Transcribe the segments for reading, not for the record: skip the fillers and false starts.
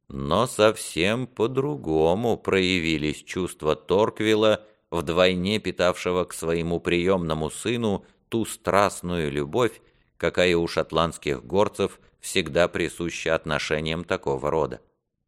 Но совсем по-другому проявились чувства Торквилла, вдвойне питавшего к своему приемному сыну ту страстную любовь, какая у шотландских горцев всегда присуща отношениям такого рода.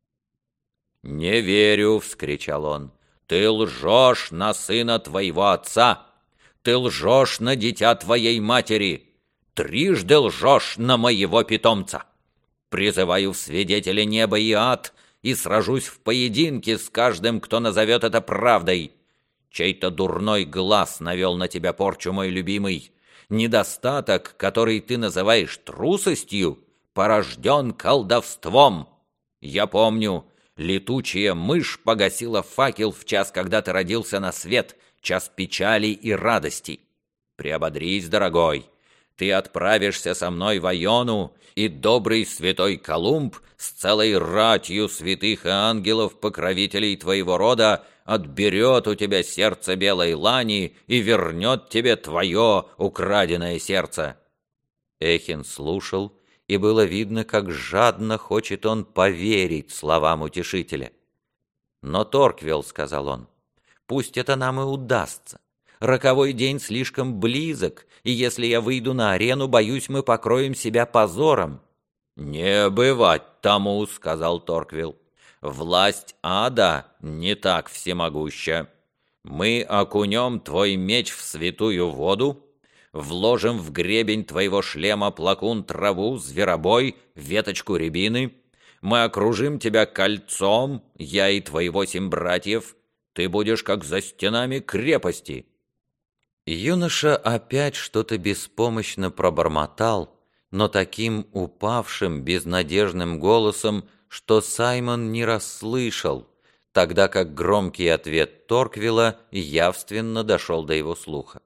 «Не верю!» — вскричал он. «Ты лжешь на сына твоего отца! Ты лжешь на дитя твоей матери! Трижды лжешь на моего питомца! Призываю в свидетели небо и ад и сражусь в поединке с каждым, кто назовет это правдой! Чей-то дурной глаз навел на тебя порчу, мой любимый! Недостаток, который ты называешь трусостью, порожден колдовством! Я помню, летучая мышь погасила факел в час, когда ты родился на свет, час печали и радости. Приободрись, дорогой, ты отправишься со мной в Айону, и добрый святой Колумб с целой ратью святых и ангелов-покровителей твоего рода отберет у тебя сердце белой лани и вернет тебе твое украденное сердце». Эхин слушал, и было видно, как жадно хочет он поверить словам утешителя. «Но, Торквилл, — сказал он, — пусть это нам и удастся. Роковой день слишком близок, и если я выйду на арену, боюсь, мы покроем себя позором». «Не бывать тому, — сказал Торквилл. — Власть ада не так всемогуща. Мы окунем твой меч в святую воду, вложим в гребень твоего шлема плакун траву, зверобой, веточку рябины. Мы окружим тебя кольцом, я и твои 8 братьев. Ты будешь как за стенами крепости». Юноша опять что-то беспомощно пробормотал, но таким упавшим, безнадежным голосом, что Саймон не расслышал, тогда как громкий ответ Торквилла явственно дошел до его слуха.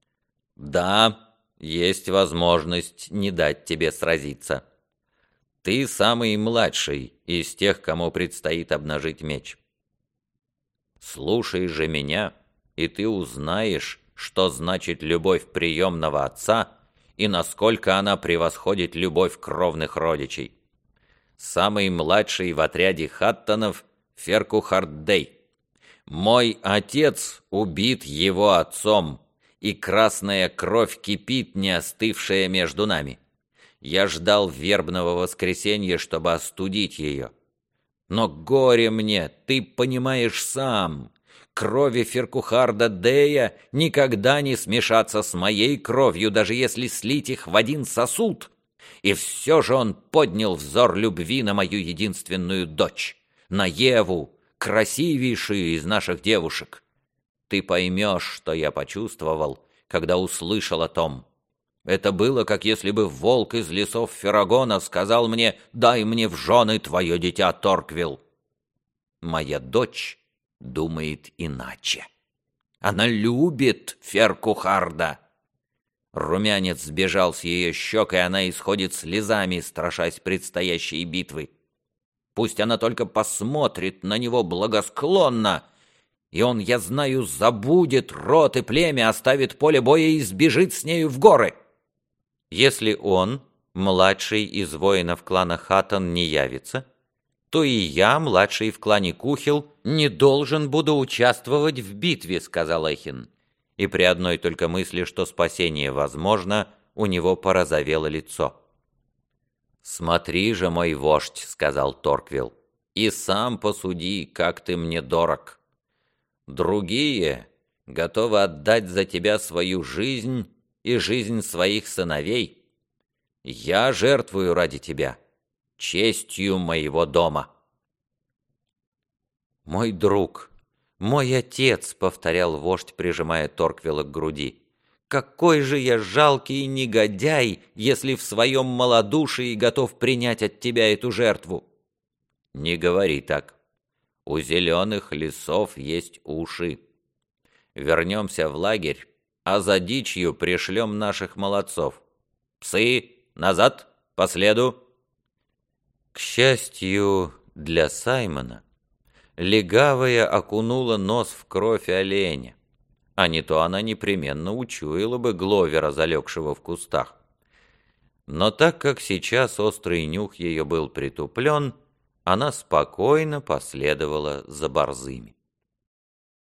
«Да, есть возможность не дать тебе сразиться. Ты самый младший из тех, кому предстоит обнажить меч. Слушай же меня, и ты узнаешь, что значит любовь приемного отца и насколько она превосходит любовь кровных родичей. Самый младший в отряде Хаттонов — Феркухард-Дэй. Мой отец убит его отцом, и красная кровь кипит, не остывшая между нами. Я ждал вербного воскресенья, чтобы остудить ее. Но горе мне, ты понимаешь сам, крови Феркухарда Дея никогда не смешаться с моей кровью, даже если слить их в один сосуд. И все же он поднял взор любви на мою единственную дочь, на Еву, красивейшую из наших девушек. Ты поймешь, что я почувствовал, когда услышал о том. Это было, как если бы волк из лесов Ферагона сказал мне: «Дай мне в жены твое дитя, Торквилл». Моя дочь думает иначе. Она любит Феркухарда. Румянец сбежал с ее щек, и она исходит слезами, страшась предстоящей битвы. Пусть она только посмотрит на него благосклонно, и он, я знаю, забудет род и племя, оставит поле боя и сбежит с нею в горы. Если он, младший из воинов клана Хаттон, не явится, то и я, младший в клане Кухил, не должен буду участвовать в битве, — сказал Эхин. И при одной только мысли, что спасение возможно, у него порозовело лицо. «Смотри же, мой вождь, — сказал Торквилл, — и сам посуди, как ты мне дорог. Другие готовы отдать за тебя свою жизнь и жизнь своих сыновей. Я жертвую ради тебя честью моего дома». «Мой друг, мой отец», — повторял вождь, прижимая Торквилла к груди, — «какой же я жалкий негодяй, если в своем малодушии готов принять от тебя эту жертву». «Не говори так. У зеленых лесов есть уши. Вернемся в лагерь, а за дичью пришлем наших молодцов. Псы, назад, по следу». К счастью для Саймона, легавая окунула нос в кровь оленя, а не то она непременно учуяла бы Гловера, залегшего в кустах. Но так как сейчас острый нюх ее был притуплен, она спокойно последовала за борзыми.